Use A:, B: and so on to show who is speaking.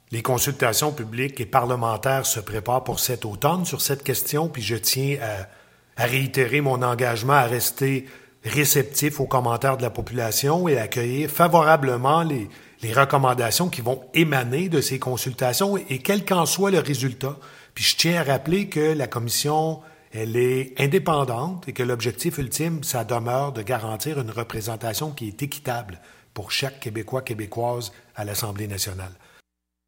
A: Les consultations publiques et parlementaires se préparent pour cet automne sur cette question, puis je tiens à réitérer mon engagement à rester réceptif aux commentaires de la population et à accueillir favorablement les recommandations qui vont émaner de ces consultations et quel qu'en soit le résultat. Puis je tiens à rappeler que la commission, elle est indépendante et que l'objectif ultime, ça demeure de garantir une représentation qui est équitable pour chaque Québécois, Québécoise à l'Assemblée nationale.